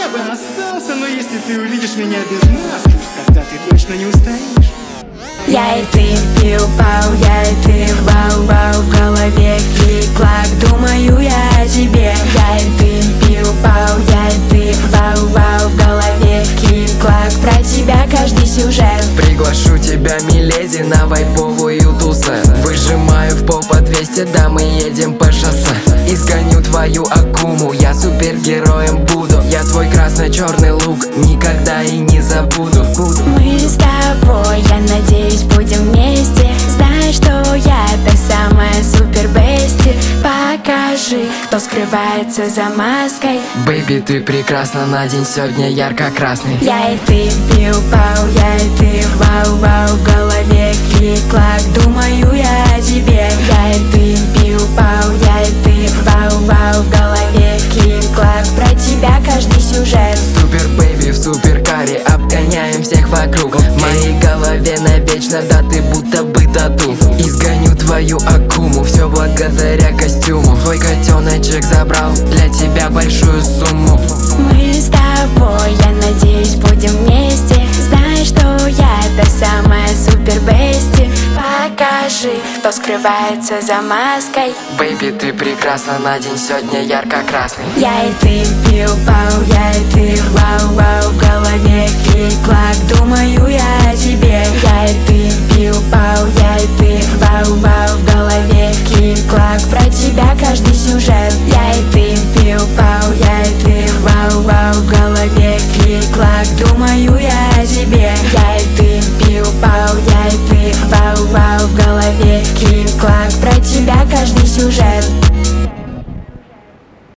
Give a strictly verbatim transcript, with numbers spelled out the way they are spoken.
я бы остался, но если ты увидишь меня без маски, тогда ты точно не устоишь. Я и ты, пиу-пау, я и ты, вау-вау, в голове клик-клак, думаю я о тебе. Я и ты, пиу-пау, я и ты, вау-вау, в голове клик-клак, про тебя каждый сюжет. Приглашу тебя, миледи, на вайповую тусу. Выжимаю в пол по двести, да мы едем по шоссе. Изгоню твою акуму, я супергероем буду. Я твой красно-черный лук, никогда и не забуду. Мы с тобой, я надеюсь, будем вместе. Знаешь, что я та самая супер-бести. Покажи, кто скрывается за маской. Бэйби, ты прекрасна, на день сегодня ярко-красный. Я и ты, пиу-пау, я и ты, вау-вау, в голове клик-клак, думаю я о тебе. Я и ты, пиу-пау, я и ты, вау-вау, в голове клик-клак, про тебя каждый сюжет. Супер бэйби в суперкаре, обгоняем всех вокруг. В моей голове навечно, да ты будто бы тату. Изгоню твою акуму, все благодаря костюму. Твой котеночек забрал для тебя большую сумму. Мы с тобой, я надеюсь, будем вместе. Знаешь, что я та самая супер-бести. Покажи, кто скрывается за маской. Бэйби, ты прекрасна, на день сегодня ярко-красный. Я и ты, пиу-пау, я и ты, вау-вау, в голове клик-клак, думаю я о тебе. Я и ты, пиу-пау, я и ты, вау-вау, в голове клик-клак, про тебя каждый сюжет. Я и ты, пиу